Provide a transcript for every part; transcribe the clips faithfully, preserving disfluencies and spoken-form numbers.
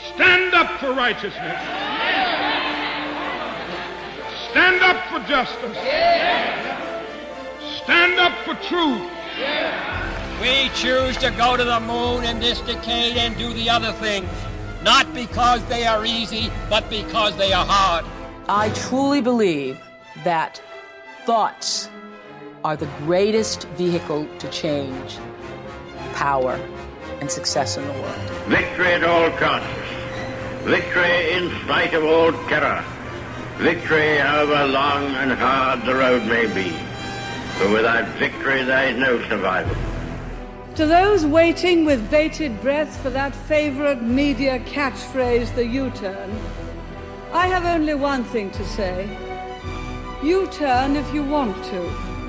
Stand up for righteousness. Stand up for justice. Stand up for truth. We choose to go to the moon in this decade and do the other things, not because they are easy, but because they are hard. I truly believe that thoughts are the greatest vehicle to change power and success in the world. Victory at all costs. Victory in spite of all terror. Victory however long and hard the road may be. For without victory there is no survival. To those waiting with bated breath for that favorite media catchphrase, the U-turn, I have only one thing to say. U-turn if you want to.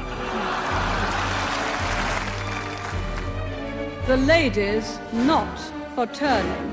The ladies not for turning.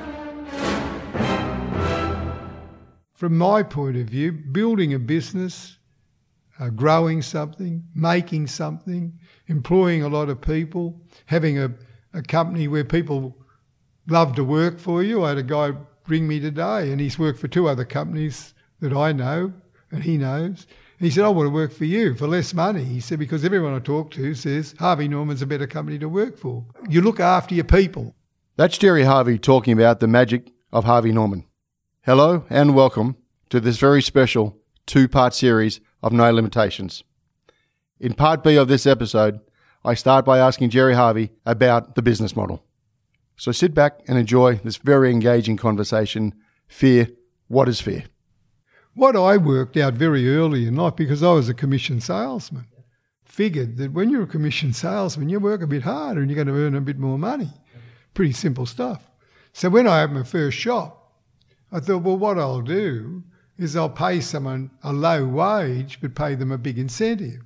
From my point of view, building a business, uh, growing something, making something, employing a lot of people, having a, a company where people love to work for you. I had a guy ring me today and he's worked for two other companies that I know and he knows. And he said, I want to work for you for less money. He said, because everyone I talk to says Harvey Norman's a better company to work for. You look after your people. That's Gerry Harvey talking about the magic of Harvey Norman. Hello and welcome to this very special two-part series of No Limitations. In part B of this episode, I start by asking Gerry Harvey about the business model. So sit back and enjoy this very engaging conversation. Fear, what is fear? What I worked out very early in life, because I was a commission salesman, figured that when you're a commission salesman, you work a bit harder and you're going to earn a bit more money. Pretty simple stuff. So when I opened my first shop, I thought, well, what I'll do is I'll pay someone a low wage but pay them a big incentive.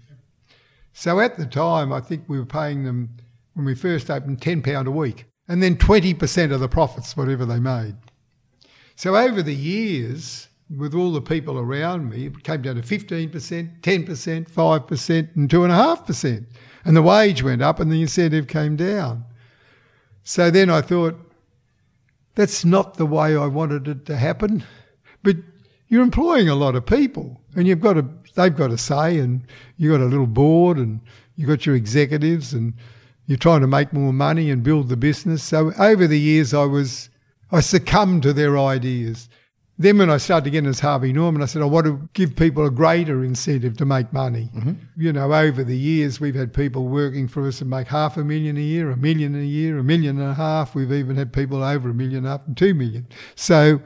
So at the time, I think we were paying them, when we first opened, ten pounds a week, and then twenty percent of the profits, whatever they made. So over the years, with all the people around me, it came down to fifteen percent, ten percent, five percent and two point five percent. And the wage went up and the incentive came down. So then I thought, that's not the way I wanted it to happen. But you're employing a lot of people and you've got to, they've got a say, and you've got a little board and you've got your executives and you're trying to make more money and build the business. So over the years I was, I succumbed to their ideas. Then when I started again as Harvey Norman, I said, I want to give people a greater incentive to make money. Mm-hmm. You know, over the years, we've had people working for us and make half a million a year, a million a year, a million and a half. We've even had people over a million up and two million. So,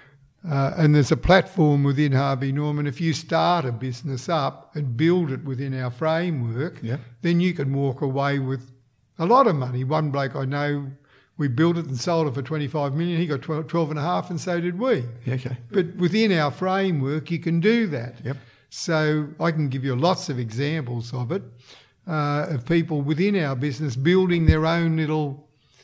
uh, and there's a platform within Harvey Norman. If you start a business up and build it within our framework, yeah. then you can walk away with a lot of money. One bloke I know, we built it and sold it for twenty-five million. He got twelve, twelve and a half, and so did we. Yeah, okay. But within our framework, you can do that. Yep. So I can give you lots of examples of it, uh, of people within our business building their own little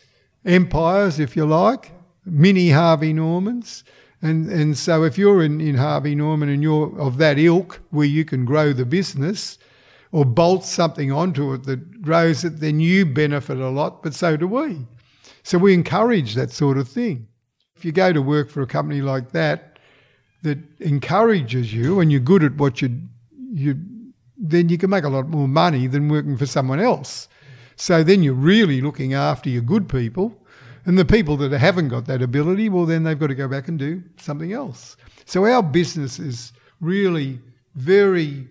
empires, if you like, mini Harvey Normans. And and so if you're in, in Harvey Norman and you're of that ilk where you can grow the business or bolt something onto it that grows it, then you benefit a lot, but so do we. So we encourage that sort of thing. If you go to work for a company like that, that encourages you and you're good at what you, you, then you can make a lot more money than working for someone else. So then you're really looking after your good people, and the people that haven't got that ability, well, then they've got to go back and do something else. So our business is really very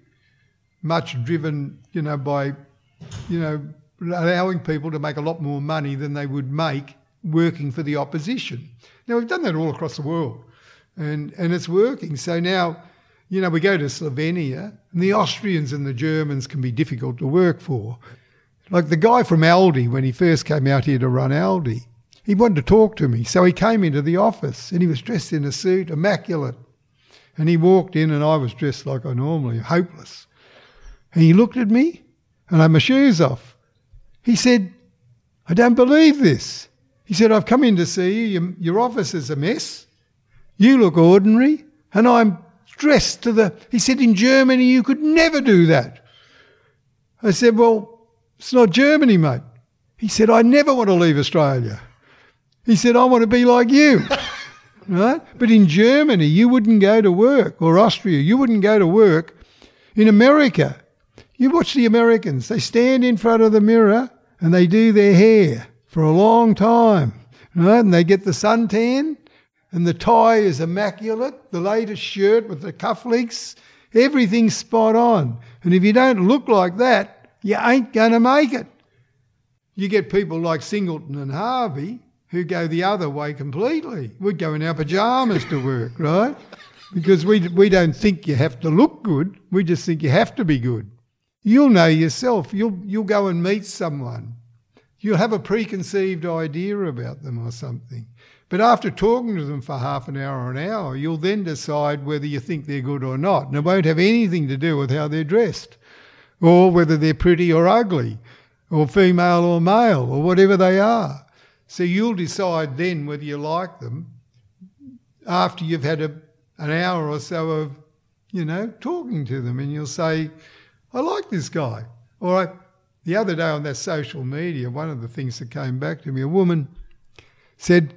much driven, you know, by, you know, allowing people to make a lot more money than they would make working for the opposition. Now, we've done that all across the world, and, and it's working. So now, you know, we go to Slovenia, and the Austrians and the Germans can be difficult to work for. Like the guy from Aldi, when he first came out here to run Aldi, he wanted to talk to me. So he came into the office, and he was dressed in a suit, immaculate. And he walked in, and I was dressed like I normally, hopeless. And he looked at me, and I had my shoes off. He said, I don't believe this. He said, I've come in to see you. Your, your office is a mess. You look ordinary. And I'm dressed to the... He said, in Germany, you could never do that. I said, well, it's not Germany, mate. He said, I never want to leave Australia. He said, I want to be like you. right? But in Germany, you wouldn't go to work, or Austria, you wouldn't go to work. In America, you watch the Americans. They stand in front of the mirror and they do their hair for a long time, right? And they get the suntan, and the tie is immaculate, the latest shirt with the cufflinks, everything's spot on. And if you don't look like that, you ain't going to make it. You get people like Singleton and Harvey who go the other way completely. We'd go in our pyjamas to work, right? Because we we don't think you have to look good. We just think you have to be good. You'll know yourself. You'll you'll go and meet someone. You'll have a preconceived idea about them or something. But after talking to them for half an hour or an hour, you'll then decide whether you think they're good or not. And it won't have anything to do with how they're dressed, or whether they're pretty or ugly, or female or male, or whatever they are. So you'll decide then whether you like them after you've had a, an hour or so of, you know, talking to them. And you'll say, I like this guy. Or I, the other day on that social media, one of the things that came back to me, a woman said,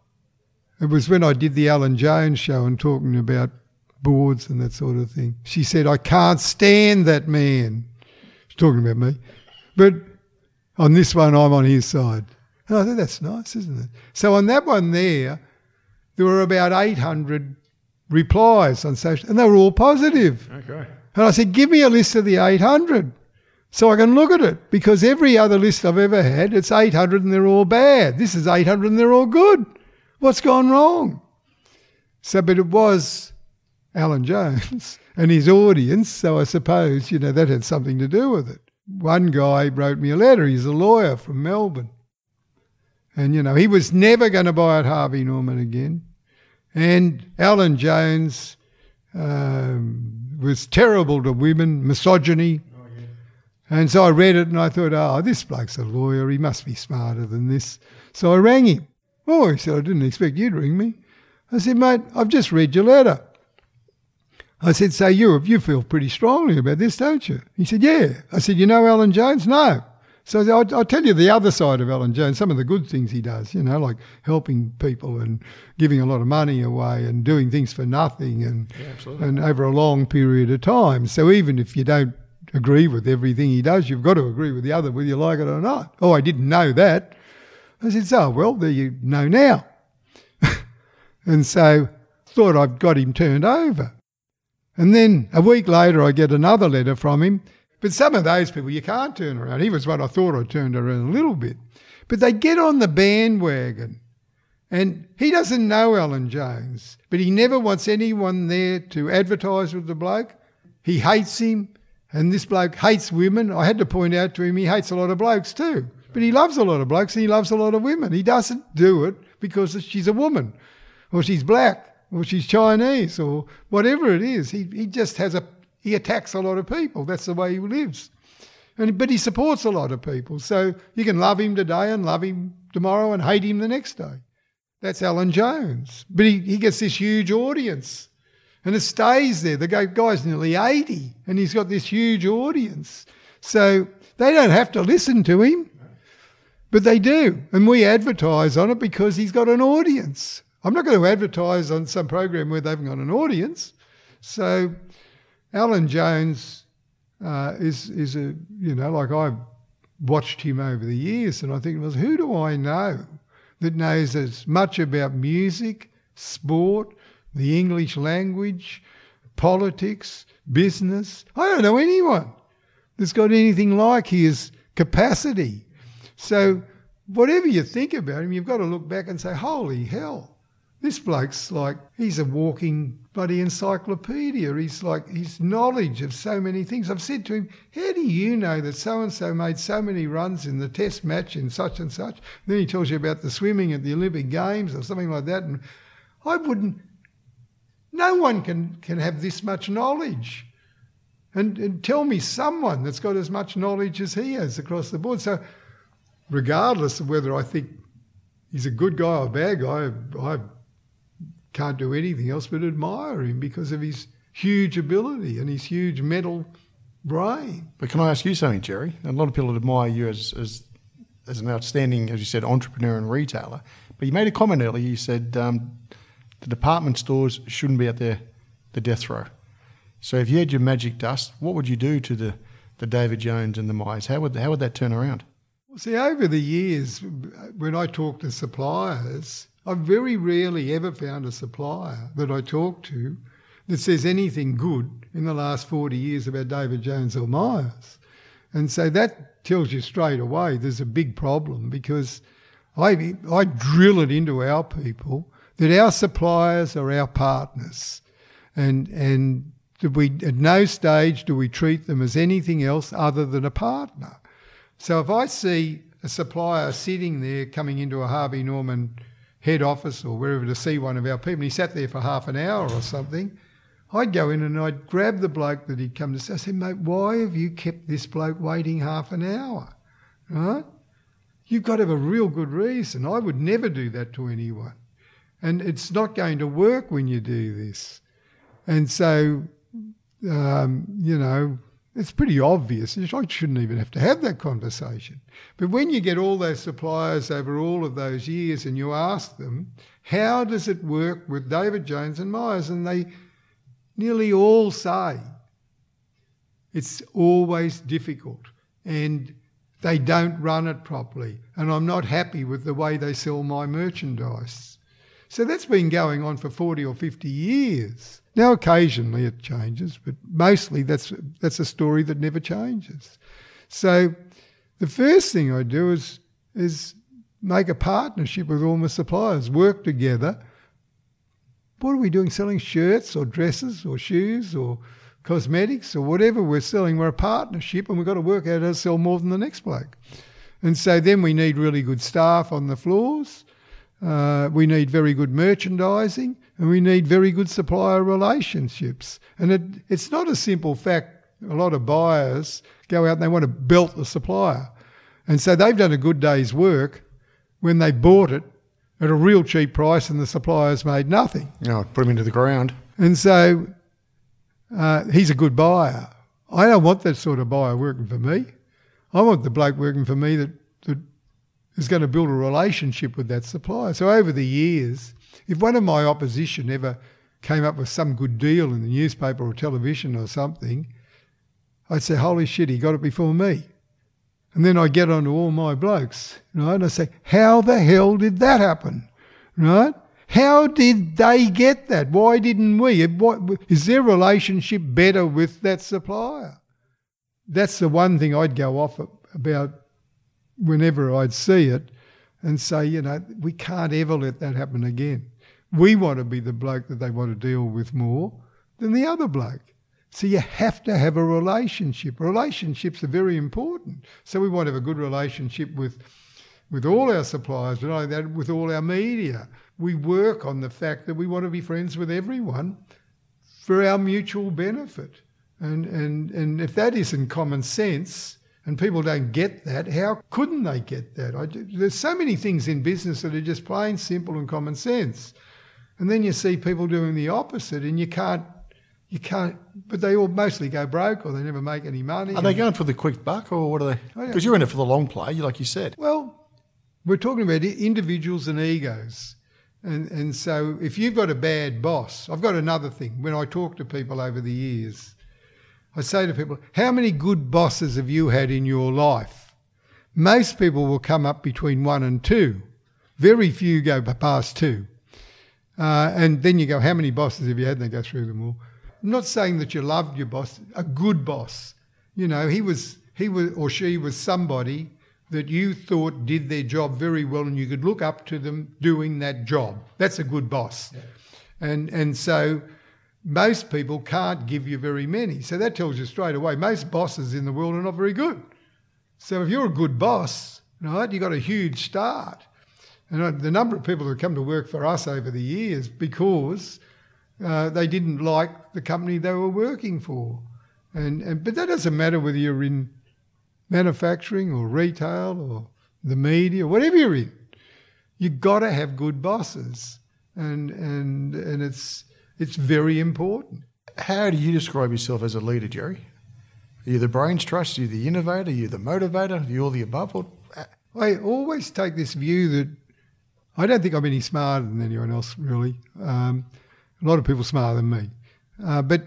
it was when I did the Alan Jones show and talking about boards and that sort of thing. She said, I can't stand that man. She's talking about me. But on this one, I'm on his side. And I thought, that's nice, isn't it? So on that one there, there were about eight hundred replies on social, and they were all positive. Okay. And I said, give me a list of the eight hundred so I can look at it, because every other list I've ever had, it's eight hundred and they're all bad. This is eight hundred and they're all good. What's gone wrong? So, but it was Alan Jones and his audience, so I suppose, you know, that had something to do with it. One guy wrote me a letter. He's a lawyer from Melbourne. And, you know, he was never going to buy at Harvey Norman again. And Alan Jones um, was terrible to women, misogyny. Oh, yeah. And so I read it and I thought, oh, this bloke's a lawyer. He must be smarter than this. So I rang him. Oh, he said, I didn't expect you to ring me. I said, mate, I've just read your letter. I said, so you you feel pretty strongly about this, don't you? He said, yeah. I said, you know Alan Jones? No. So I'll, I'll tell you the other side of Alan Jones, some of the good things he does, you know, like helping people and giving a lot of money away and doing things for nothing and, yeah, and over a long period of time. So even if you don't agree with everything he does, you've got to agree with the other, whether you like it or not. Oh, I didn't know that. I said, so, well, there you know now. And so thought I'd got him turned over. And then a week later I get another letter from him. But some of those people you can't turn around. He was one I thought I turned around a little bit. But they get on the bandwagon. And he doesn't know Alan Jones, but he never wants anyone there to advertise with the bloke. He hates him, and this bloke hates women. I had to point out to him he hates a lot of blokes too. But he loves a lot of blokes and he loves a lot of women. He doesn't do it because she's a woman or she's black or she's Chinese or whatever it is. He he just has a, he attacks a lot of people. That's the way he lives. And but he supports a lot of people. So you can love him today and love him tomorrow and hate him the next day. That's Alan Jones. But he, he gets this huge audience and it stays there. The guy's nearly eighty and he's got this huge audience. So they don't have to listen to him. But they do, and we advertise on it because he's got an audience. I'm not going to advertise on some program where they haven't got an audience. So Alan Jones uh, is, is a, you know, like I've watched him over the years and I think, well, who do I know that knows as much about music, sport, the English language, politics, business? I don't know anyone that's got anything like his capacity. So whatever you think about him, you've got to look back and say, holy hell, this bloke's like, he's a walking bloody encyclopedia. He's like, his knowledge of so many things. I've said to him, how do you know that so-and-so made so many runs in the test match in such and such? Then he tells you about the swimming at the Olympic Games or something like that. And I wouldn't, no one can, can have this much knowledge. And, and tell me someone that's got as much knowledge as he has across the board. So regardless of whether I think he's a good guy or a bad guy, I can't do anything else but admire him because of his huge ability and his huge mental brain. But can I ask you something, Jerry? A lot of people admire you as, as, as an outstanding, as you said, entrepreneur and retailer. But you made a comment earlier, you said um, the department stores shouldn't be at their the death row. So if you had your magic dust, what would you do to the, the David Jones and the Myers? How would how would that turn around? Well, see, over the years, when I talk to suppliers, I've very rarely ever found a supplier that I talk to that says anything good in the last forty years about David Jones or Myers. And so that tells you straight away there's a big problem, because I, I drill it into our people that our suppliers are our partners. And and we at no stage do we treat them as anything else other than a partner. So if I see a supplier sitting there coming into a Harvey Norman head office or wherever to see one of our people, and he sat there for half an hour or something, I'd go in and I'd grab the bloke that he'd come to see. I said, mate, why have you kept this bloke waiting half an hour? Right? You've got to have a real good reason. I would never do that to anyone. And it's not going to work when you do this. And so, um, you know, it's pretty obvious. I shouldn't even have to have that conversation. But when you get all those suppliers over all of those years and you ask them, how does it work with David Jones and Myers? And they nearly all say it's always difficult and they don't run it properly, and I'm not happy with the way they sell my merchandise. So that's been going on for forty or fifty years. Now occasionally it changes, but mostly that's that's a story that never changes. So the first thing I do is is make a partnership with all my suppliers, work together. What are we doing, selling shirts or dresses or shoes or cosmetics or whatever we're selling? We're a partnership, and we've got to work out how to sell more than the next bloke. And so then we need really good staff on the floors. Uh, we need very good merchandising, and we need very good supplier relationships. And it, it's not a simple fact. A lot of buyers go out and they want to belt the supplier. And so they've done a good day's work when they bought it at a real cheap price and the supplier's made nothing. No, put him into the ground. And so uh, he's a good buyer. I don't want that sort of buyer working for me. I want the bloke working for me that, that is going to build a relationship with that supplier. So over the years, if one of my opposition ever came up with some good deal in the newspaper or television or something, I'd say, holy shit, he got it before me. And then I get on to all my blokes, right? And I say, how the hell did that happen, right? How did they get that? Why didn't we? What, is their relationship better with that supplier? That's the one thing I'd go off about whenever I'd see it and say, you know, we can't ever let that happen again. We want to be the bloke that they want to deal with more than the other bloke. So you have to have a relationship. Relationships are very important. So we want to have a good relationship with with all our suppliers, but not only that, with all our media. We work on the fact that we want to be friends with everyone for our mutual benefit. And and and if that isn't common sense and people don't get that, how couldn't they get that? I, there's so many things in business that are just plain simple and common sense. And then you see people doing the opposite, and you can't You can't, but they all mostly go broke or they never make any money. Are they going for the quick buck, or what are they? Because you're in it for the long play, like you said. Well, we're talking about individuals and egos. And and so if you've got a bad boss, I've got another thing. When I talk to people over the years, I say to people, how many good bosses have you had in your life? Most people will come up between one and two. Very few go past two. Uh, and then you go, how many bosses have you had? And they go through them all. I'm not saying that you loved your boss, a good boss. You know, he was, he was, or she was somebody that you thought did their job very well and you could look up to them doing that job. That's a good boss. Yeah. And and so most people can't give you very many. So that tells you straight away, most bosses in the world are not very good. So if you're a good boss, right, you got a huge start. And the number of people that come to work for us over the years because Uh, they didn't like the company they were working for. And, and but that doesn't matter whether you're in manufacturing or retail or the media, whatever you're in. You've got to have good bosses. And and and it's it's very important. How do you describe yourself as a leader, Jerry? Are you the brains trust? Are you the innovator? Are you the motivator? Are you all the above? Or... I always take this view that I don't think I'm any smarter than anyone else, really. Um, a lot of people smarter than me. Uh, but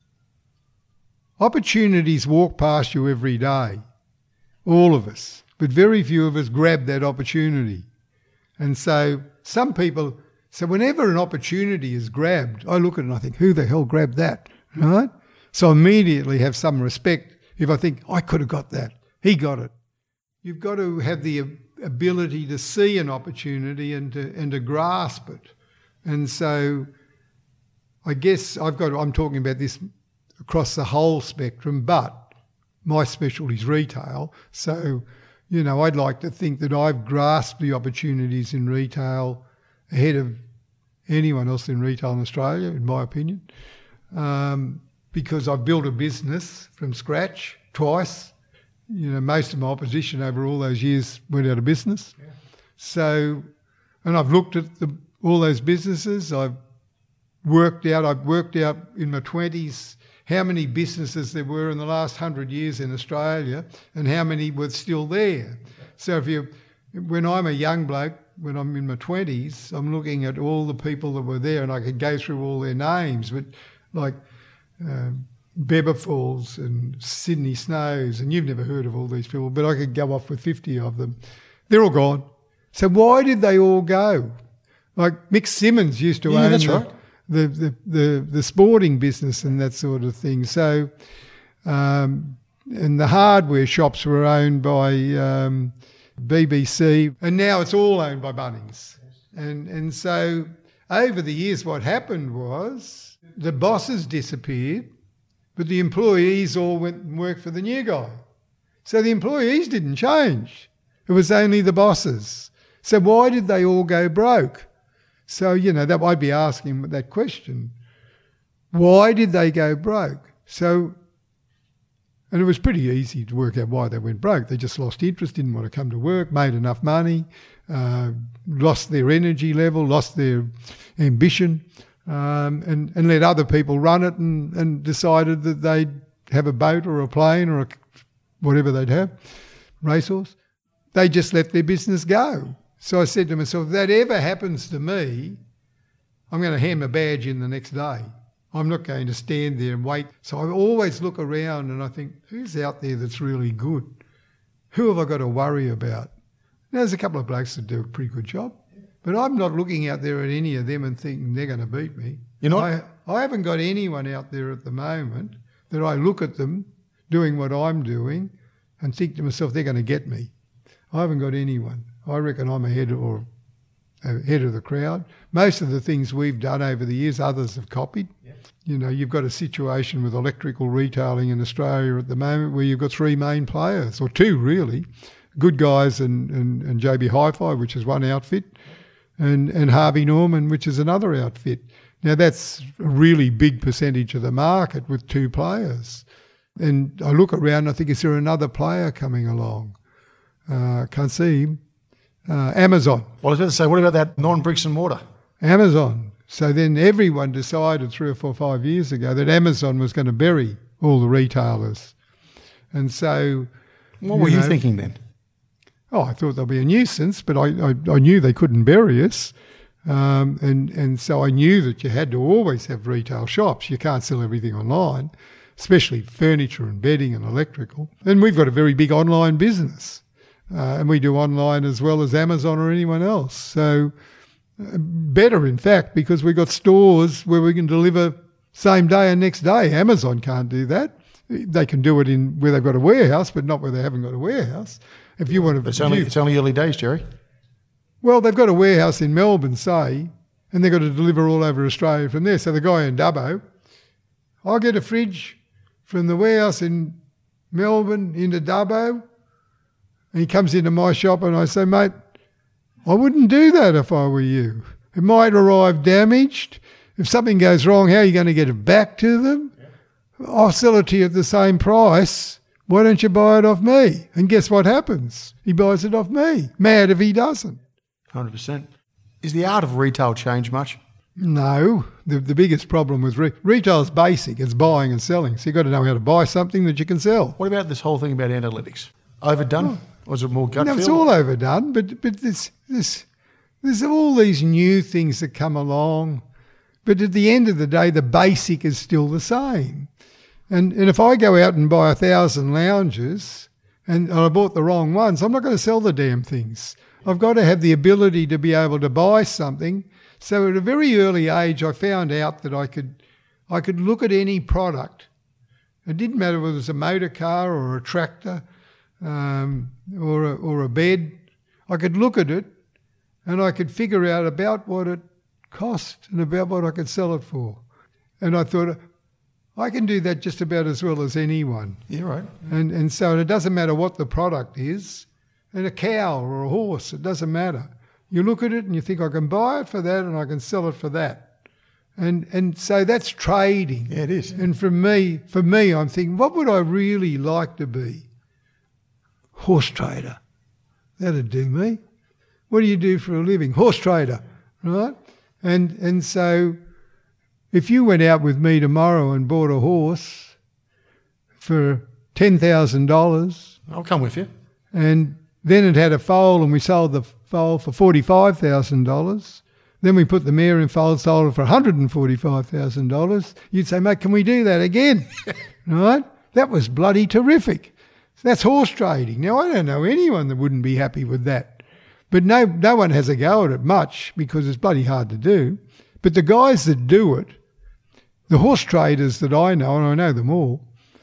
opportunities walk past you every day, all of us, but very few of us grab that opportunity. And so some people, so whenever an opportunity is grabbed, I look at it and I think, who the hell grabbed that, right? So I immediately have some respect if I think, I could have got that, he got it. You've got to have the ability to see an opportunity and to, and to grasp it. And so I guess I've got, I'm talking about this across the whole spectrum, but my specialty is retail. So, you know, I'd like to think that I've grasped the opportunities in retail ahead of anyone else in retail in Australia, in my opinion, um, because I've built a business from scratch twice. You know, most of my opposition over all those years went out of business. Yeah. So, and I've looked at the, all those businesses. I've worked out, I've worked out in my twenties how many businesses there were in the last hundred years in Australia and how many were still there. So if you, when I'm a young bloke, when I'm in my twenties, I'm looking at all the people that were there and I could go through all their names, but like um, Bebba Falls and Sydney Snows, and you've never heard of all these people, but I could go off with fifty of them. They're all gone. So why did they all go? Like Mick Simmons used to yeah, own that's the, right. the, the, the, the sporting business and that sort of thing. So, um, and the hardware shops were owned by um, B B C, and now it's all owned by Bunnings. And, and so over the years what happened was the bosses disappeared, but the employees all went and worked for the new guy. So the employees didn't change. It was only the bosses. So why did they all go broke? So, you know, that I'd be asking that question. Why did they go broke? So, and it was pretty easy to work out why they went broke. They just lost interest, didn't want to come to work, made enough money, uh, lost their energy level, lost their ambition, um, and, and let other people run it and, and decided that they'd have a boat or a plane or a, whatever they'd have, racehorse. They just let their business go. So I said to myself, if that ever happens to me, I'm going to hand my badge in the next day. I'm not going to stand there and wait. So I always look around and I think, who's out there that's really good? Who have I got to worry about? Now, there's a couple of blokes that do a pretty good job, but I'm not looking out there at any of them and thinking they're going to beat me. You're not? I, I haven't got anyone out there at the moment that I look at them doing what I'm doing and think to myself, they're going to get me. I haven't got anyone. I reckon I'm ahead or ahead of the crowd. Most of the things we've done over the years, others have copied. Yep. You know, you've got a situation with electrical retailing in Australia at the moment where you've got three main players, or two really, Good Guys and, and, and J B Hi-Fi, which is one outfit, and, and Harvey Norman, which is another outfit. Now that's a really big percentage of the market with two players. And I look around and I think, is there another player coming along? Uh, can't see him. Uh, Amazon. Well, I was going to say, what about that non-bricks and mortar? Amazon. So then everyone decided three or four, five years ago that Amazon was going to bury all the retailers. And so... What you were know, you thinking then? Oh, I thought they'll be a nuisance, but I, I, I knew they couldn't bury us. Um, and, and so I knew that you had to always have retail shops. You can't sell everything online, especially furniture and bedding and electrical. And we've got a very big online business. Uh, and we do online as well as Amazon or anyone else. So uh, better, in fact, because we've got stores where we can deliver same day and next day. Amazon can't do that. They can do it in where they've got a warehouse, but not where they haven't got a warehouse. If you want to, but it's only, it's only early days, Jerry. Well, they've got a warehouse in Melbourne, say, and they've got to deliver all over Australia from there. So the guy in Dubbo, I'll get a fridge from the warehouse in Melbourne into Dubbo. And he comes into my shop and I say, mate, I wouldn't do that if I were you. It might arrive damaged. If something goes wrong, how are you going to get it back to them? Yeah. I'll sell it to you at the same price. Why don't you buy it off me? And guess what happens? He buys it off me. Mad if he doesn't. one hundred percent. Is the art of retail changed much? No. The the biggest problem with re- retail is basic. It's buying and selling. So you've got to know how to buy something that you can sell. What about this whole thing about analytics? Overdone? Oh. Or is it more gut no, feel? It's all overdone, but but this this There's all these new things that come along, but at the end of the day, the basic is still the same. And and if I go out and buy a thousand lounges and I bought the wrong ones, I'm not going to sell the damn things. I've got to have the ability to be able to buy something. So at a very early age, I found out that I could I could look at any product. It didn't matter whether it was a motor car or a tractor um, or a, or a bed. I could look at it and I could figure out about what it cost and about what I could sell it for. And I thought, I can do that just about as well as anyone. Yeah, right. And and so it doesn't matter what the product is. And a cow or a horse, it doesn't matter. You look at it and you think, I can buy it for that and I can sell it for that. And and so that's trading. Yeah, it is. And for me, for me, I'm thinking, what would I really like to be? Horse trader. That'd do me. What do you do for a living? Horse trader, right? And and so if you went out with me tomorrow and bought a horse for ten thousand dollars... I'll come with you. And then it had a foal and we sold the foal for forty-five thousand dollars. Then we put the mare in foal, sold it for one hundred forty-five thousand dollars. You'd say, mate, can we do that again? Right? That was bloody terrific. That's horse trading. Now, I don't know anyone that wouldn't be happy with that. But no, no one has a go at it much because it's bloody hard to do. But the guys that do it, the horse traders that I know, and I know them all,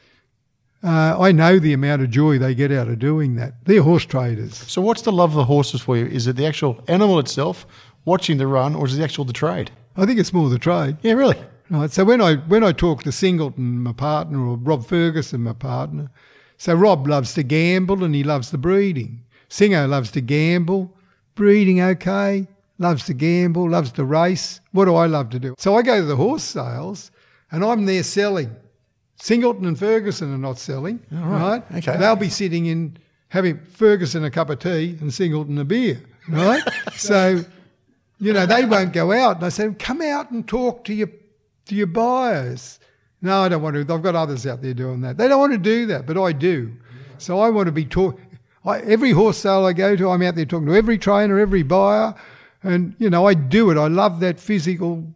uh, I know the amount of joy they get out of doing that. They're horse traders. So what's the love of the horses for you? Is it the actual animal itself, watching the run, or is it the actual the trade? I think it's more the trade. Yeah, really? Right. So when I when I talk to Singleton, my partner, or Rob Ferguson, my partner, so Rob loves to gamble and he loves the breeding. Singo loves to gamble, breeding okay, loves to gamble, loves to race. What do I love to do? So I go to the horse sales and I'm there selling. Singleton and Ferguson are not selling, oh, right? right? Okay. They'll be sitting in, having Ferguson a cup of tea and Singleton a beer, right? So, you know, they won't go out. And I say, come out and talk to your to your buyers. No, I don't want to. I've got others out there doing that. They don't want to do that, but I do. So I want to be talk. I, every horse sale I go to, I'm out there talking to every trainer, every buyer, and, you know, I do it. I love that physical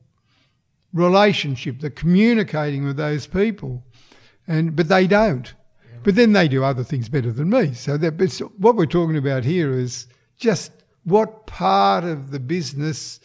relationship, the communicating with those people, and but they don't. But then they do other things better than me. So that, but what we're talking about here is just what part of the business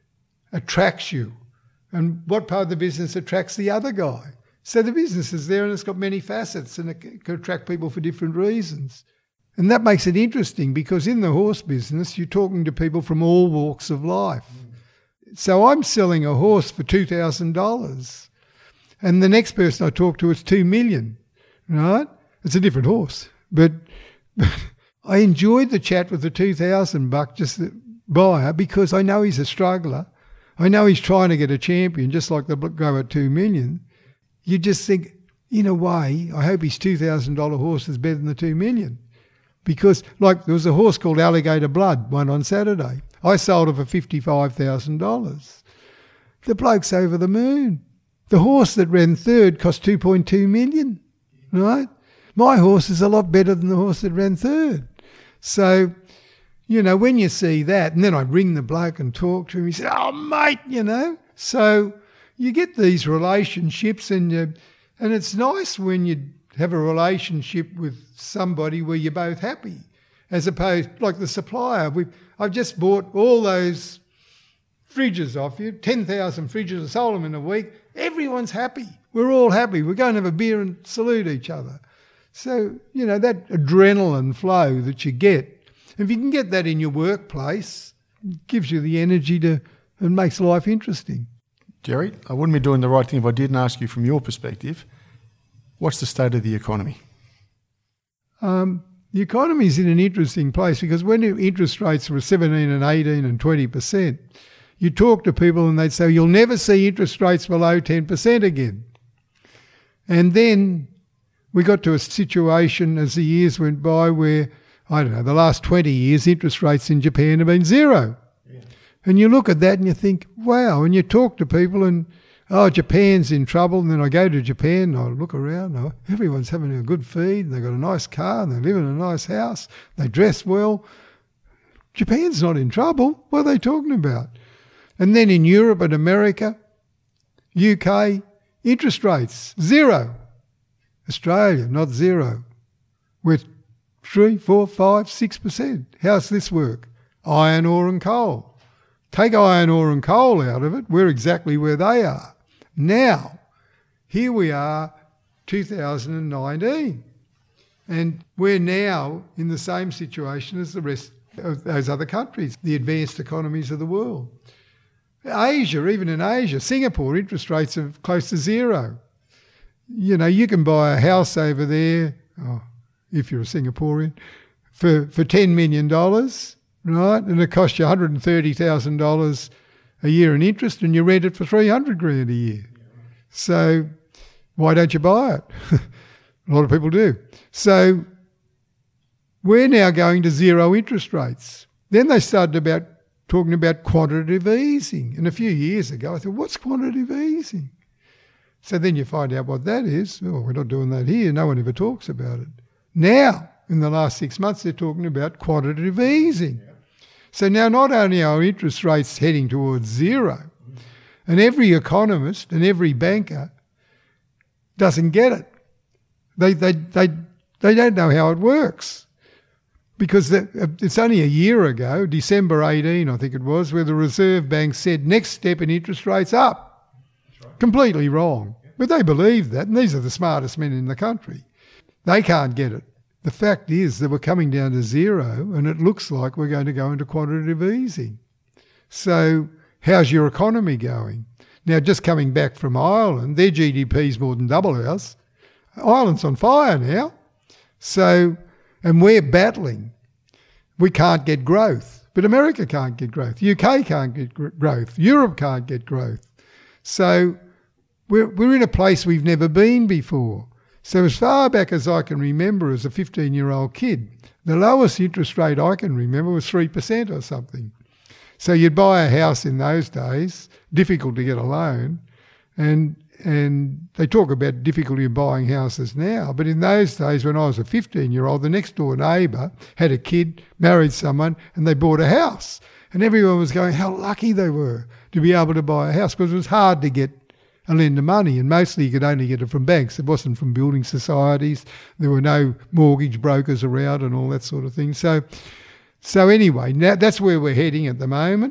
attracts you and what part of the business attracts the other guy. So the business is there and it's got many facets and it can attract people for different reasons. And that makes it interesting because in the horse business, you're talking to people from all walks of life. Mm. So I'm selling a horse for two thousand dollars and the next person I talk to is two million dollars, right? It's a different horse. But, but I enjoyed the chat with the two thousand buck, just the buyer, because I know he's a struggler. I know he's trying to get a champion, just like the go at two million. You just think, in a way, I hope his two thousand dollars horse is better than the two million. Because, like, there was a horse called Alligator Blood, one on Saturday. I sold it for fifty-five thousand dollars. The bloke's over the moon. The horse that ran third cost two point two million dollars, right? My horse is a lot better than the horse that ran third. So, you know, when you see that, and then I'd ring the bloke and talk to him, he said, oh, mate, you know. So you get these relationships and you, and it's nice when you have a relationship with somebody where you're both happy, as opposed, like the supplier. We've, I've just bought all those fridges off you, ten thousand fridges, I sold them in a week. Everyone's happy. We're all happy. We go and have a beer and salute each other. So, you know, that adrenaline flow that you get, if you can get that in your workplace, it gives you the energy to, and makes life interesting. Jerry, I wouldn't be doing the right thing if I didn't ask you from your perspective, what's the state of the economy? Um, the economy is in an interesting place because when interest rates were seventeen and eighteen and twenty percent, you talk to people and they'd say, you'll never see interest rates below ten percent again. And then we got to a situation as the years went by where, I don't know, the last twenty years, interest rates in Japan have been zero. Yeah. And you look at that and you think, wow, and you talk to people and, oh, Japan's in trouble. And then I go to Japan and I look around, oh, everyone's having a good feed and they've got a nice car and they live in a nice house, they dress well. Japan's not in trouble. What are they talking about? And then in Europe and America, U K, interest rates, zero. Australia, not zero. We're three, four, five, six percent. How's this work? Iron ore and coal. Take iron ore and coal out of it, we're exactly where they are. Now, here we are, two thousand nineteen. And we're now in the same situation as the rest of those other countries, the advanced economies of the world. Asia, even in Asia, Singapore, interest rates are close to zero. You know, you can buy a house over there, oh, if you're a Singaporean, for, for ten million dollars, right? And it costs you one hundred thirty thousand dollars a year in interest, and you rent it for three hundred grand a year. So why don't you buy it? A lot of people do. So we're now going to zero interest rates. Then they started about talking about quantitative easing. And a few years ago, I thought, what's quantitative easing? So then you find out what that is. Oh, we're not doing that here. No one ever talks about it. Now, in the last six months, they're talking about quantitative easing. So now not only are interest rates heading towards zero, and every economist and every banker doesn't get it. They they they they don't know how it works. Because it's only a year ago, December eighteen, I think it was, where the Reserve Bank said next step in interest rates up. Right. Completely wrong. But they believe that, and these are the smartest men in the country. They can't get it. The fact is that we're coming down to zero, and it looks like we're going to go into quantitative easing. So how's your economy going? Now, just coming back from Ireland, their G D P is more than double ours. Ireland's on fire now. So, and we're battling. We can't get growth. But America can't get growth. U K can't get gr- growth. Europe can't get growth. So we're, we're in a place we've never been before. So as far back as I can remember as a fifteen-year-old kid, the lowest interest rate I can remember was three percent or something. So you'd buy a house in those days, difficult to get a loan, and and they talk about difficulty in buying houses now, but in those days when I was a fifteen-year-old, the next door neighbour had a kid, married someone, and they bought a house. And everyone was going, how lucky they were to be able to buy a house, because it was hard to get a lender money, and mostly you could only get it from banks. It wasn't from building societies. There were no mortgage brokers around and all that sort of thing. So, so anyway, now that's where we're heading at the moment.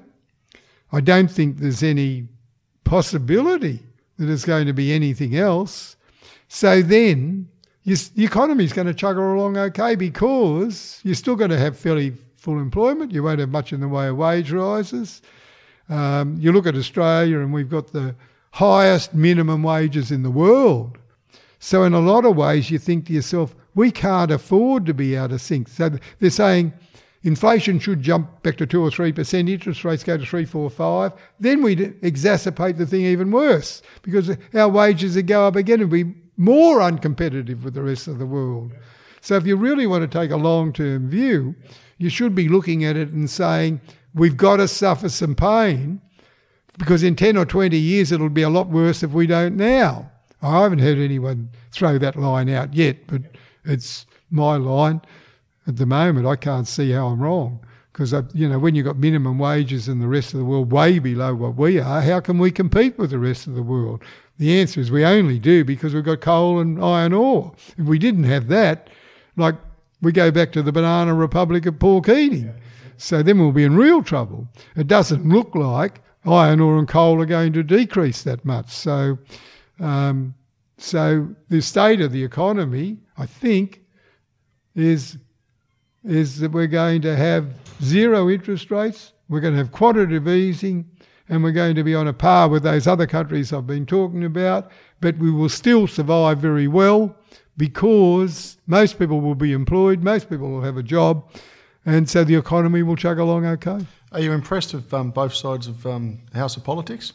I don't think there's any possibility that there's going to be anything else. So then you, the economy's going to chugger along okay, because you're still going to have fairly full employment. You won't have much in the way of wage rises. Um, you look at Australia and we've got the highest minimum wages in the world. So in a lot of ways you think to yourself, we can't afford to be out of sync. So they're saying inflation should jump back to two or three percent, interest rates go to three, four, five. Then we'd exacerbate the thing even worse, because our wages would go up again and be more uncompetitive with the rest of the world. So if you really want to take a long-term view, you should be looking at it and saying, we've got to suffer some pain, because in ten or twenty years it'll be a lot worse if we don't now. I haven't heard anyone throw that line out yet, but it's my line. At the moment, I can't see how I'm wrong, because, you know, when you've got minimum wages in the rest of the world way below what we are, how can we compete with the rest of the world? The answer is we only do because we've got coal and iron ore. If we didn't have that, like, we go back to the banana republic of Paul Keating. So then we'll be in real trouble. It doesn't look like iron ore and coal are going to decrease that much. So, um, so the state of the economy, I think, is... is that we're going to have zero interest rates, we're going to have quantitative easing, and we're going to be on a par with those other countries I've been talking about, but we will still survive very well because most people will be employed, most people will have a job, and so the economy will chug along okay. Are you impressed with um, both sides of um, the House of Politics?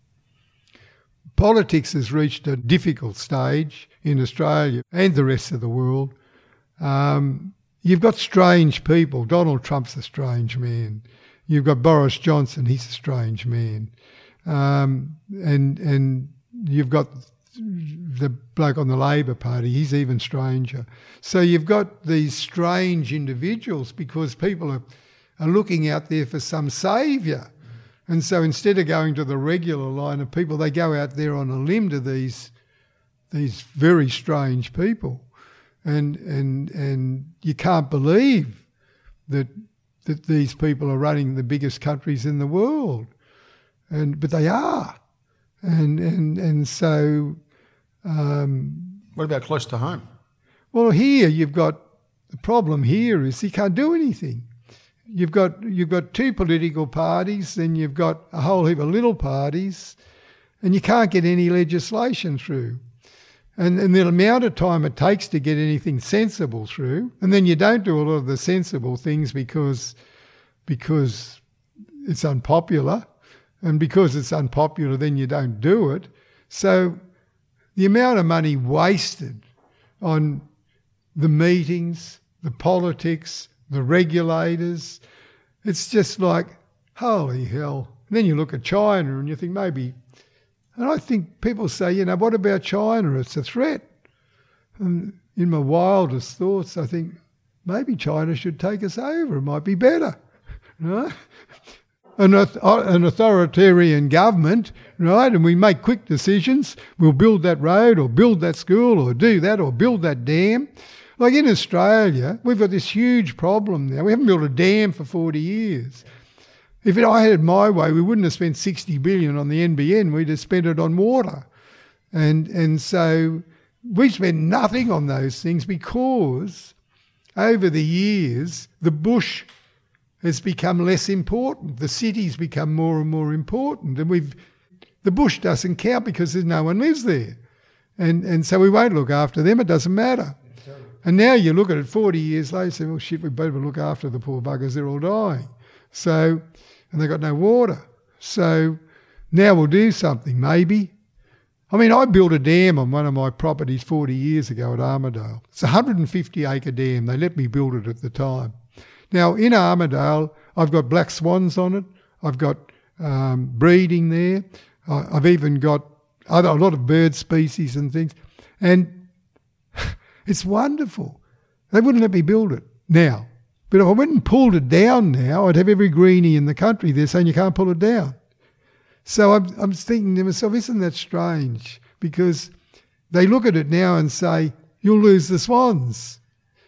Politics has reached a difficult stage in Australia and the rest of the world. Um, You've got strange people. Donald Trump's a strange man. You've got Boris Johnson, he's a strange man. Um, and and you've got the bloke on the Labor Party, he's even stranger. So you've got these strange individuals because people are, are looking out there for some saviour. And so instead of going to the regular line of people, they go out there on a limb to these these very strange people. And and and you can't believe that that these people are running the biggest countries in the world. And but they are. And and and so um, what about close to home? Well, here you've got the problem here is you can't do anything. You've got you've got two political parties, then you've got a whole heap of little parties, and you can't get any legislation through. And, and the amount of time it takes to get anything sensible through, and then you don't do a lot of the sensible things because because it's unpopular, and because it's unpopular, then you don't do it. So the amount of money wasted on the meetings, the politics, the regulators, it's just like, holy hell. And then you look at China and you think maybe, and I think people say, you know, what about China? It's a threat. And in my wildest thoughts, I think maybe China should take us over. It might be better. Right? An, an authoritarian government, right, and we make quick decisions. We'll build that road or build that school or do that or build that dam. Like in Australia, we've got this huge problem now. We haven't built a dam for forty years. If it, I had it my way, we wouldn't have spent sixty billion dollars on the N B N. We'd have spent it on water. And and so we spent nothing on those things because over the years, the bush has become less important. The cities become more and more important. And we've the bush doesn't count because there's no one lives there. And and so we won't look after them. It doesn't matter. And now you look at it forty years later, you say, well, shit, we better look after the poor buggers, they're all dying. So, and they've got no water. So now we'll do something, maybe. I mean, I built a dam on one of my properties forty years ago at Armidale. It's a one hundred fifty acre dam. They let me build it at the time. Now, in Armidale, I've got black swans on it. I've got um, breeding there. I've even got other, a lot of bird species and things. And it's wonderful. They wouldn't let me build it now. But if I went and pulled it down now, I'd have every greenie in the country there saying you can't pull it down. So I'm, I'm thinking to myself, isn't that strange? Because they look at it now and say, you'll lose the swans.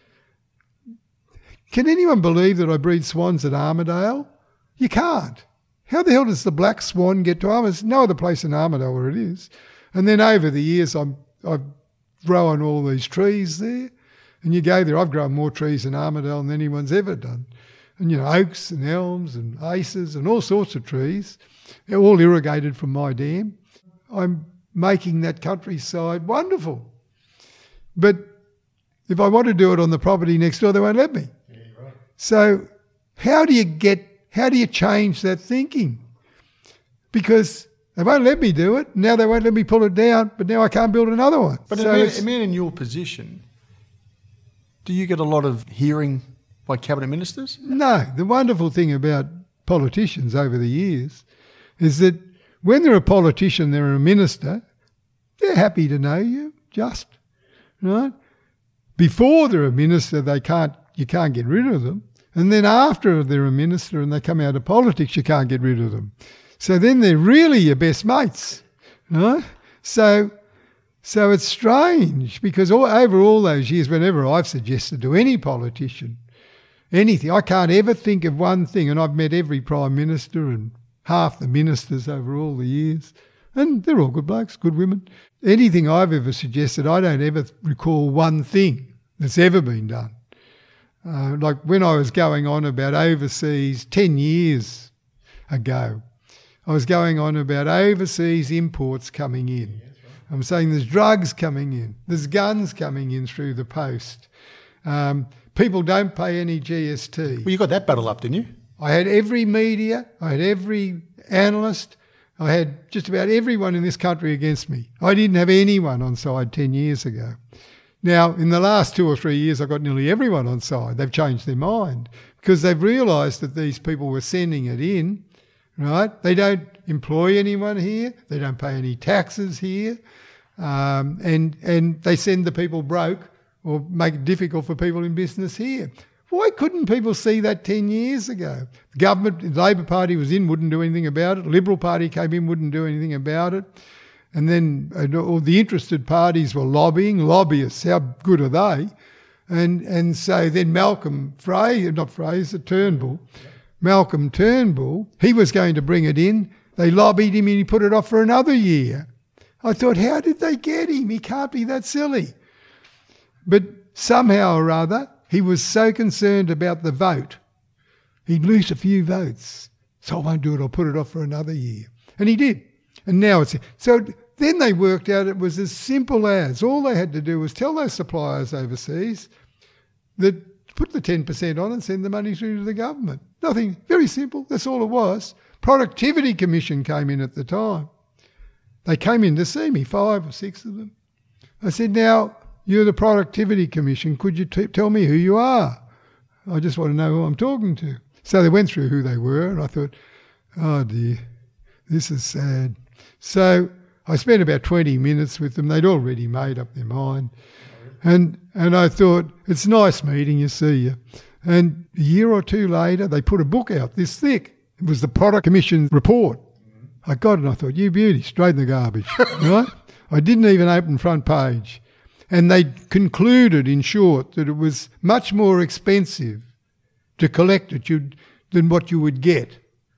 Can anyone believe that I breed swans at Armidale? You can't. How the hell does the black swan get to Armidale? There's no other place in Armidale where it is. And then over the years, I'm, I've growing all these trees there. And you go there, I've grown more trees in Armidale than anyone's ever done. And, you know, oaks and elms and aces and all sorts of trees, they're all irrigated from my dam. I'm making that countryside wonderful. But if I want to do it on the property next door, they won't let me. Yeah, right. So how do you get, how do you change that thinking? Because they won't let me do it. Now they won't let me pull it down, but now I can't build another one. But so a, man, a man in your position, do you get a lot of hearing by cabinet ministers? No. The wonderful thing about politicians over the years is that when they're a politician, they're a minister, they're happy to know you, just, right? Before they're a minister, they can't. You can't get rid of them. And then after they're a minister and they come out of politics, you can't get rid of them. So then they're really your best mates, right? So, so it's strange because all, over all those years, whenever I've suggested to any politician anything, I can't ever think of one thing, and I've met every Prime Minister and half the ministers over all the years, and they're all good blokes, good women. Anything I've ever suggested, I don't ever recall one thing that's ever been done. Uh, like when I was going on about overseas ten years ago, I was going on about overseas imports coming in. I'm saying there's drugs coming in, there's guns coming in through the post. Um, people don't pay any G S T. Well, you got that battle up, didn't you? I had every media, I had every analyst, I had just about everyone in this country against me. I didn't have anyone on side ten years ago. Now, in the last two or three years, I got nearly everyone on side. They've changed their mind because they've realised that these people were sending it in, right? They don't employ anyone here. They don't pay any taxes here. Um, and, and they send the people broke or make it difficult for people in business here. Why couldn't people see that ten years ago? The government, the Labor Party was in, wouldn't do anything about it. Liberal Party came in, wouldn't do anything about it. And then uh, all the interested parties were lobbying. Lobbyists, how good are they? And and so then Malcolm Fraser, not Fraser, Turnbull, Malcolm Turnbull, he was going to bring it in. They lobbied him and he put it off for another year. I thought, how did they get him? He can't be that silly. But somehow or other, he was so concerned about the vote. He'd lose a few votes. So I won't do it, I'll put it off for another year. And he did. And now it's... So then they worked out it was as simple as, all they had to do was tell those suppliers overseas that put the ten percent on and send the money through to the government. Nothing, very simple, that's all it was. Productivity Commission came in at the time. They came in to see me, five or six of them. I said, now, you're the Productivity Commission, could you t- tell me who you are? I just want to know who I'm talking to. So they went through who they were, and I thought, oh dear, this is sad. So I spent about twenty minutes with them. They'd already made up their mind. And and I thought, it's nice meeting you, see you. And a year or two later, they put a book out this thick. It was the Product Commission report. I got it and I thought, you beauty, straight in the garbage, right? I didn't even open front page. And they concluded, in short, that it was much more expensive to collect it you'd, than what you would get.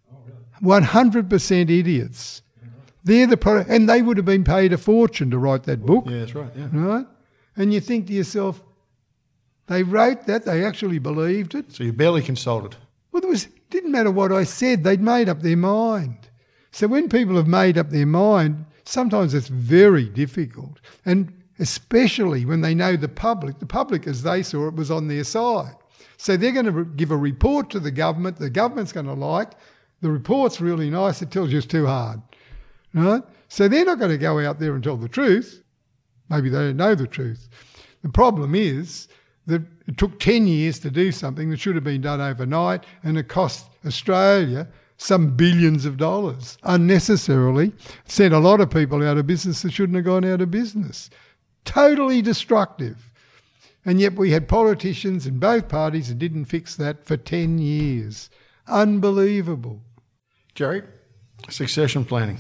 one hundred percent idiots. They're the product, and they would have been paid a fortune to write that book. Yeah, that's right, yeah. Right? And you think to yourself, they wrote that, they actually believed it. So you barely consulted. Well, it was, didn't matter what I said, they'd made up their mind. So when people have made up their mind, sometimes it's very difficult. And especially when they know the public, the public as they saw it was on their side. So they're going to re- give a report to the government, the government's going to like, the report's really nice, it tells you it's too hard. Right? So they're not going to go out there and tell the truth. Maybe they don't know the truth. The problem is that it took ten years to do something that should have been done overnight, and it cost Australia some billions of dollars unnecessarily, sent a lot of people out of business that shouldn't have gone out of business. Totally destructive. And yet we had politicians in both parties that didn't fix that for ten years. Unbelievable. Jerry, succession planning.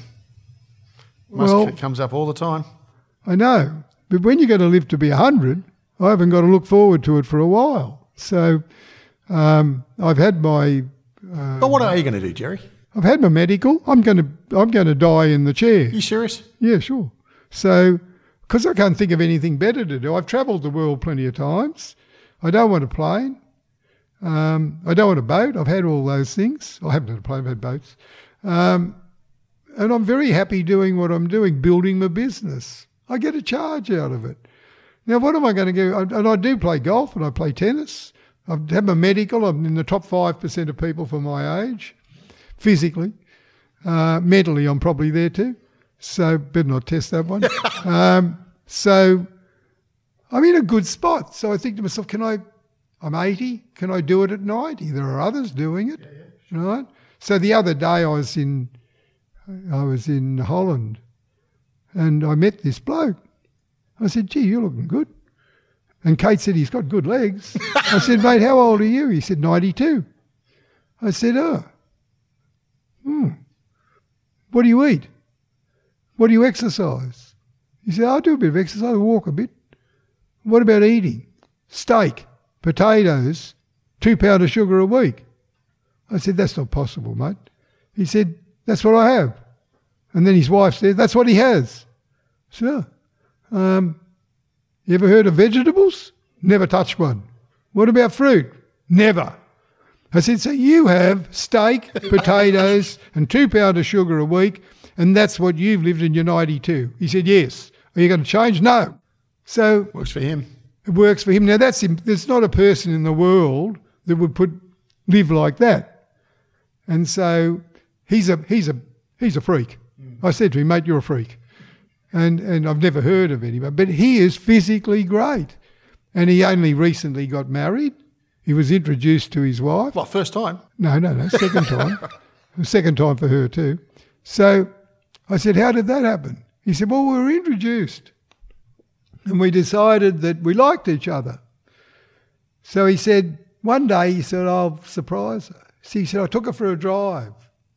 Must Well, it comes up all the time. I know, but when you're going to live to be one hundred, I haven't got to look forward to it for a while. So um, I've had my... Uh, But what are you going to do, Jerry? I've had my medical. I'm going to I'm going to die in the chair. You serious? Yeah, sure. So, because I can't think of anything better to do. I've travelled the world plenty of times. I don't want a plane. Um, I don't want a boat. I've had all those things. I haven't had a plane, I've had boats. Um, and I'm very happy doing what I'm doing, building my business. I get a charge out of it. Now, what am I going to do? And I do play golf and I play tennis. I've had my medical. I'm in the top five percent of people for my age, physically. Uh, mentally, I'm probably there too. So better not test that one. um, so I'm in a good spot. So I think to myself, can I, I'm eighty, can I do it at ninety? There are others doing it, yeah, yeah, sure. Right? So the other day I was in, I was in Holland and I met this bloke. I said, gee, you're looking good. And Kate said, he's got good legs. I said, mate, how old are you? He said, ninety-two. I said, oh, hmm. What do you eat? What do you exercise? He said, I do a bit of exercise, I walk a bit. What about eating? Steak, potatoes, two pound of sugar a week. I said, that's not possible, mate. He said, that's what I have. And then his wife said, that's what he has. I said, oh. Um, you ever heard of vegetables? Never touched one. What about fruit? Never. I said, so you have steak, potatoes and two pounds of sugar a week, and that's what you've lived in your ninety-two. He said, yes. Are you going to change? No. So Works for him. it works for him. Now, that's him. There's not a person in the world that would put live like that. And so he's a he's a he's a freak. Mm. I said to him, mate, you're a freak. And and I've never heard of anyone. But he is physically great. And he only recently got married. He was introduced to his wife. Well, first time. No, no, no, second time. Second time for her too. So I said, how did that happen? He said, well, we were introduced. And we decided that we liked each other. So he said, one day he said, I'll surprise her. So he said, I took her for a drive.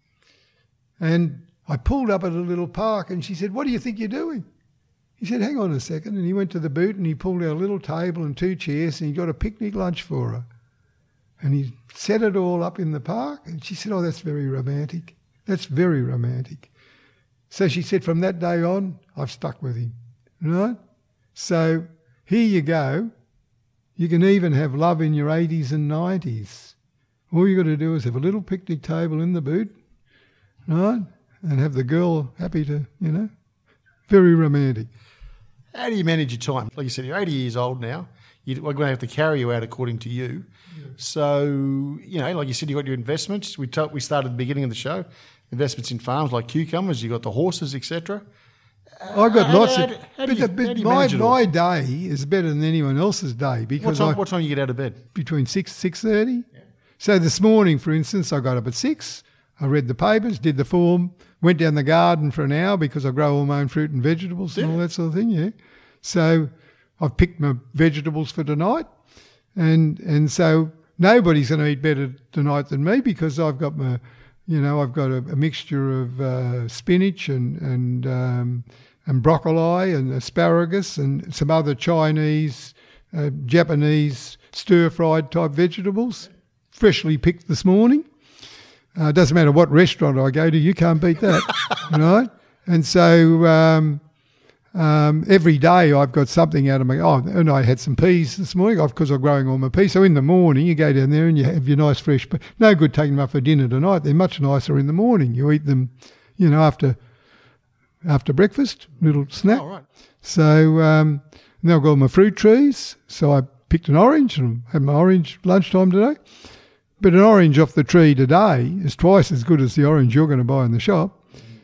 And I pulled up at a little park and she said, what do you think you're doing? He said, hang on a second. And he went to the boot and he pulled out a little table and two chairs and he got a picnic lunch for her. And he set it all up in the park. And she said, oh, that's very romantic. That's very romantic. So she said, from that day on, I've stuck with him. Right? So here you go. You can even have love in your eighties and nineties. All you got to do is have a little picnic table in the boot, right? And have the girl happy to, you know, very romantic. How do you manage your time? Like you said, you're eighty years old now. You, we're going to have to carry you out according to you. Yeah. So, you know, like you said, you got your investments. We told, we started at the beginning of the show. Investments in farms like cucumbers. You got the horses, et cetera. I've got how, lots how, of. how, how but you, the, my my day is better than anyone else's day because what time, I, what time you get out of bed? Between six six thirty. Yeah. So this morning, for instance, I got up at six. I read the papers, did the form, went down the garden for an hour because I grow all my own fruit and vegetables and yeah. all that sort of thing. Yeah. So I've picked my vegetables for tonight, and and so nobody's going to eat better tonight than me because I've got my, you know, I've got a, a mixture of uh, spinach and and um, and broccoli and asparagus and some other Chinese, uh, Japanese stir-fried type vegetables, freshly picked this morning. Uh, doesn't matter what restaurant I go to, you can't beat that, right? And so um, um, every day I've got something out of my, oh, and I had some peas this morning because I'm growing all my peas. So in the morning you go down there and you have your nice fresh, but no good taking them up for dinner tonight. They're much nicer in the morning. You eat them, you know, after after breakfast, little snack. Oh, right. So um, now I've got all my fruit trees. So I picked an orange and had my orange lunchtime today. But an orange off the tree today is twice as good as the orange you're going to buy in the shop.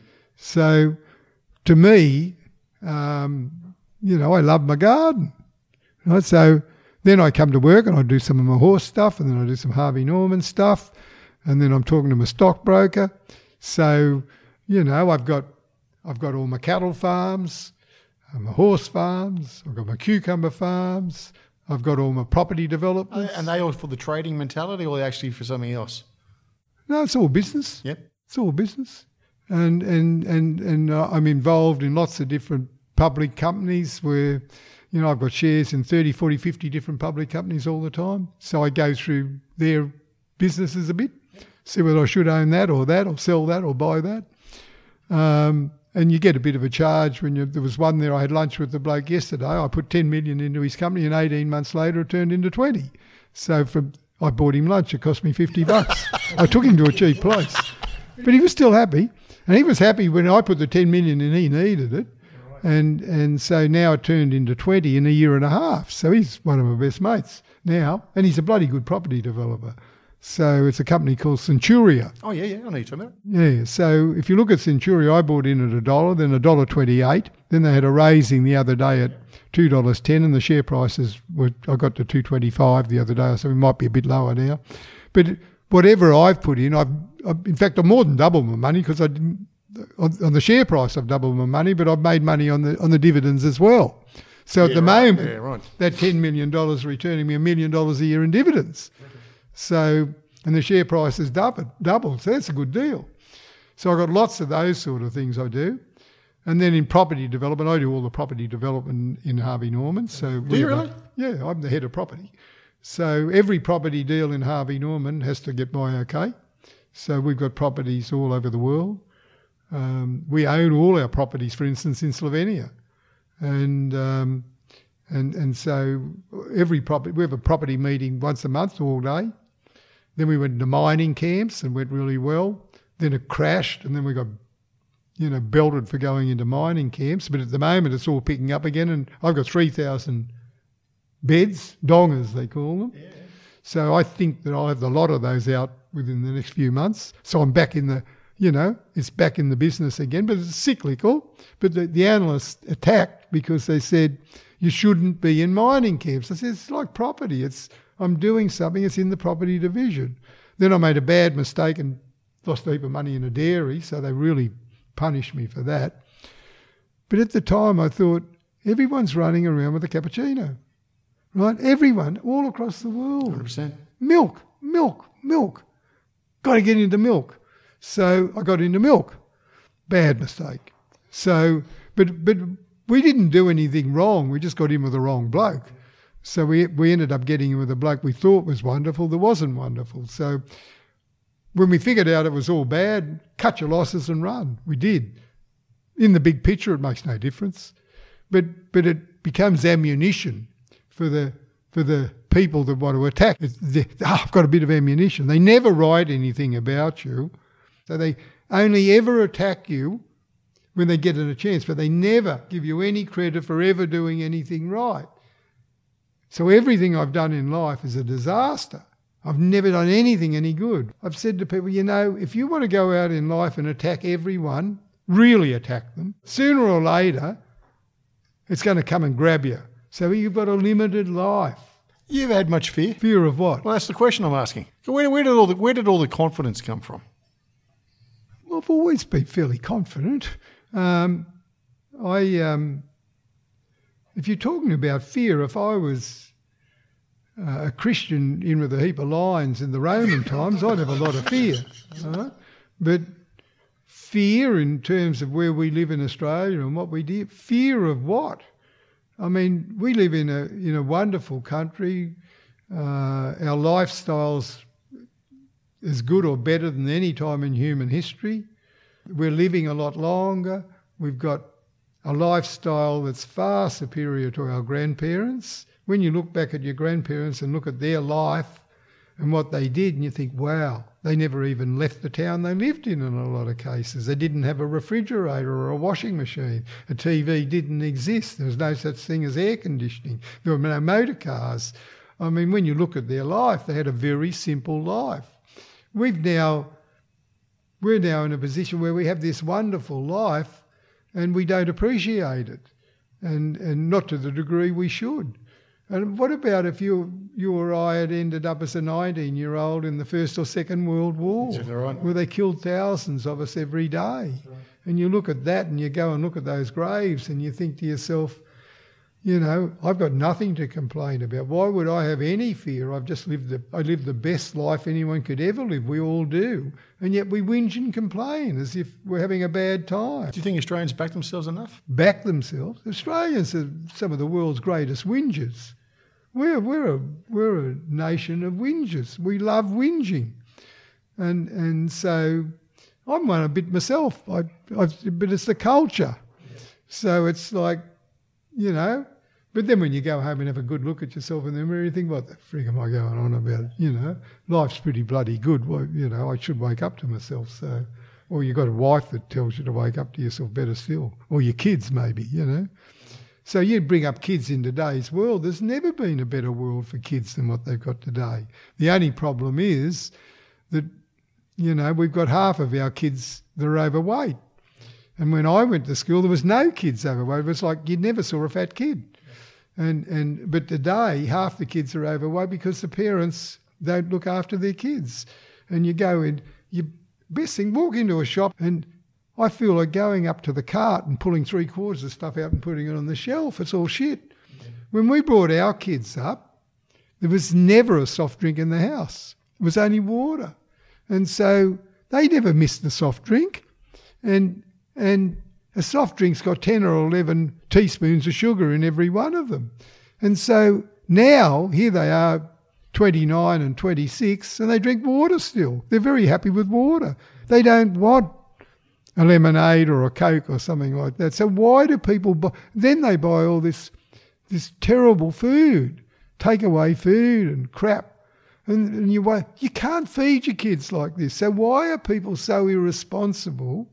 So to me, um, you know, I love my garden. Right? So then I come to work and I do some of my horse stuff and then I do some Harvey Norman stuff and then I'm talking to my stockbroker. So, you know, I've got I've got all my cattle farms, my horse farms, I've got my cucumber farms, I've got all my property developments. And they all for the trading mentality or are they actually for something else? No, it's all business. Yep. It's all business. And and and, and uh, I'm involved in lots of different public companies where, you know, I've got shares in thirty, forty, fifty different public companies all the time. So I go through their businesses a bit, see whether I should own that or that or sell that or buy that. Um, and you get a bit of a charge when you, there was one there, I had lunch with the bloke yesterday, I put ten million into his company and eighteen months later it turned into twenty. So from, I bought him lunch, it cost me fifty bucks. I took him to a cheap place. But he was still happy. And he was happy when I put the ten million in, he needed it. And and so now it turned into twenty in a year and a half. So he's one of my best mates now. And he's a bloody good property developer. So it's a company called Centuria. Oh, yeah, yeah, I know you're talking about. Yeah, so if you look at Centuria, I bought in at a dollar, then a dollar twenty-eight. Then they had a raising the other day at two dollars ten and the share prices were, I got to two twenty-five the other day, so it might be a bit lower now. But whatever I've put in, I've, I've in fact, I've more than doubled my money because I didn't, on, on the share price I've doubled my money, but I've made money on the on the dividends as well. So yeah, at the right, moment, yeah, right. that ten million dollars returning me a million dollars a year in dividends. So, and the share price has doubled, doubled, so that's a good deal. So I've got lots of those sort of things I do. And then in property development, I do all the property development in Harvey Norman. So do you really? A, yeah, I'm the head of property. So every property deal in Harvey Norman has to get my okay. So we've got properties all over the world. Um, we own all our properties, for instance, in Slovenia. And um, and and so every property, we have a property meeting once a month all day. Then we went to mining camps and went really well. Then it crashed and then we got, you know, belted for going into mining camps. But at the moment it's all picking up again and I've got three thousand beds, dongers they call them. Yeah. So I think that I'll have a lot of those out within the next few months. So I'm back in the, you know, it's back in the business again, but it's cyclical. But the, the analysts attacked because they said, you shouldn't be in mining camps. I said, it's like property. It's I'm doing something, it's in the property division. Then I made a bad mistake and lost a heap of money in a dairy, so they really punished me for that. But at the time I thought, everyone's running around with a cappuccino. right? Everyone, all across the world. one hundred percent. Milk, milk, milk. Got to get into milk. So I got into milk. Bad mistake. So, but but we didn't do anything wrong. We just got in with the wrong bloke. So we we ended up getting in with a bloke we thought was wonderful that wasn't wonderful. So when we figured out it was all bad, cut your losses and run. We did. In the big picture, it makes no difference. But but it becomes ammunition for the for the people that want to attack. It's the, oh, I've got a bit of ammunition. They never write anything about you. So they only ever attack you when they get a chance, but they never give you any credit for ever doing anything right. So everything I've done in life is a disaster. I've never done anything any good. I've said to people, you know, if you want to go out in life and attack everyone, really attack them, sooner or later, it's going to come and grab you. So you've got a limited life. You ever had much fear? Fear of what? Well, that's the question I'm asking. Where, where, did all the, where did all the confidence come from? Well, I've always been fairly confident. Um, I, um, if you're talking about fear, if I was uh, a Christian in with a heap of lions in the Roman times, I'd have a lot of fear. Right? But fear in terms of where we live in Australia and what we do, fear of what? I mean, we live in a in a wonderful country. Uh, our lifestyle's as good or better than any time in human history. We're living a lot longer. We've got a lifestyle that's far superior to our grandparents. When you look back at your grandparents and look at their life and what they did, and you think, wow, they never even left the town they lived in in a lot of cases. They didn't have a refrigerator or a washing machine. A T V didn't exist. There was no such thing as air conditioning. There were no motor cars. I mean, when you look at their life, they had a very simple life. We've now, we're now in a position where we have this wonderful life and we don't appreciate it, and, and not to the degree we should. And what about if you you or I had ended up as a nineteen-year-old in the First or Second World War, Exactly right. where they killed thousands of us every day? Right. And you look at that and you go and look at those graves and you think to yourself, you know, I've got nothing to complain about. Why would I have any fear? I've just lived the I lived the best life anyone could ever live. We all do. And yet we whinge and complain as if we're having a bad time. Do you think Australians back themselves enough? Back themselves? Australians are some of the world's greatest whingers. We're we're a we're a nation of whingers. We love whinging, and and so I'm one a bit myself. I, I but it's the culture, so it's like, you know. But then when you go home and have a good look at yourself in the mirror, you think, what the frig am I going on about? You know, life's pretty bloody good. Well, you know, I should wake up to myself. So, or you've got a wife that tells you to wake up to yourself better still, or your kids maybe, you know. So you bring up kids in today's world. There's never been a better world for kids than what they've got today. The only problem is that, you know, we've got half of our kids that are overweight. And when I went to school, there was no kids overweight. It was like you never saw a fat kid. And and but today, half the kids are overweight because the parents don't look after their kids. And you go in, you best thing, walk into a shop and I feel like going up to the cart and pulling three quarters of stuff out and putting it on the shelf. It's all shit. Yeah. When we brought our kids up, there was never a soft drink in the house. It was only water. And so they never missed the soft drink. And and a soft drink's got ten or eleven teaspoons of sugar in every one of them. And so now, here they are, twenty-nine and twenty-six, and they drink water still. They're very happy with water. They don't want a lemonade or a Coke or something like that. So why do people buy? Then they buy all this this terrible food, takeaway food and crap. And, and you you can't feed your kids like this. So why are people so irresponsible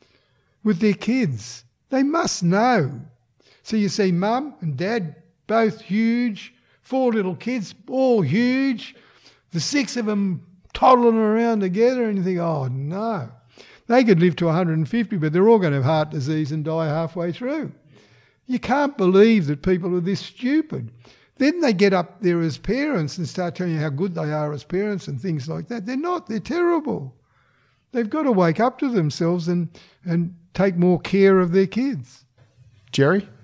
with their kids? They must know. So you see mum and dad, both huge, four little kids, all huge, the six of them toddling around together, and you think, oh no. They could live to one hundred fifty, but they're all going to have heart disease and die halfway through. You can't believe that people are this stupid. Then they get up there as parents and start telling you how good they are as parents and things like that. They're not. They're terrible. They've got to wake up to themselves and, and take more care of their kids. Jerry,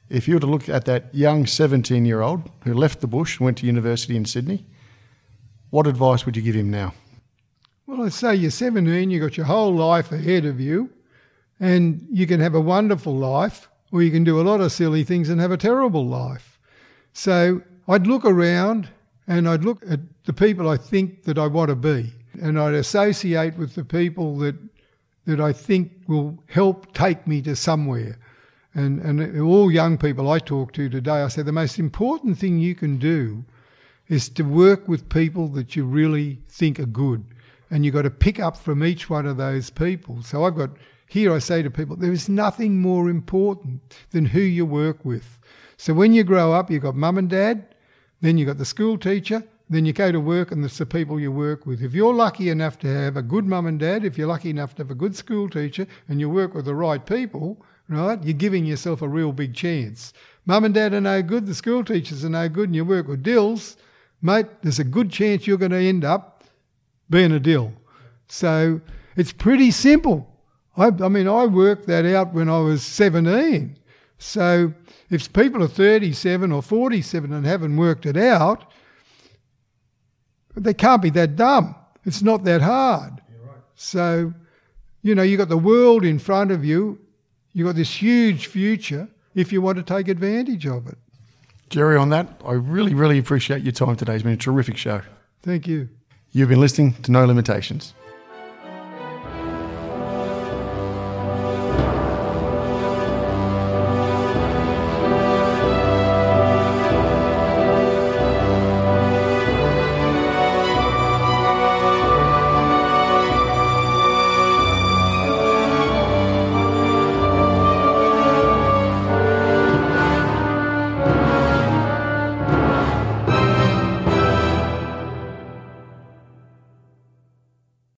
if you were to look at that young seventeen-year-old who left the bush and went to university in Sydney, what advice would you give him now? Well, I say you're seventeen, you've got your whole life ahead of you, and you can have a wonderful life, or you can do a lot of silly things and have a terrible life. So I'd look around and I'd look at the people I think that I want to be, and I'd associate with the people that that I think will help take me to somewhere. And, and all young people I talk to today, I say the most important thing you can do is to work with people that you really think are good. And you've got to pick up from each one of those people. So I've got, here I say to people, there is nothing more important than who you work with. So when you grow up, you've got mum and dad, then you've got the school teacher, then you go to work and it's the people you work with. If you're lucky enough to have a good mum and dad, if you're lucky enough to have a good school teacher and you work with the right people, right, you're giving yourself a real big chance. Mum and dad are no good, the school teachers are no good, and you work with dills, mate, there's a good chance you're going to end up being a dill. So it's pretty simple. I, I mean, I worked that out when I was seventeen. So if people are thirty-seven or forty-seven and haven't worked it out, they can't be that dumb. It's not that hard. You're right. So, you know, you've got the world in front of you. You've got this huge future if you want to take advantage of it. Jerry, on that, I really, really appreciate your time today. It's been a terrific show. Thank you. You've been listening to No Limitations.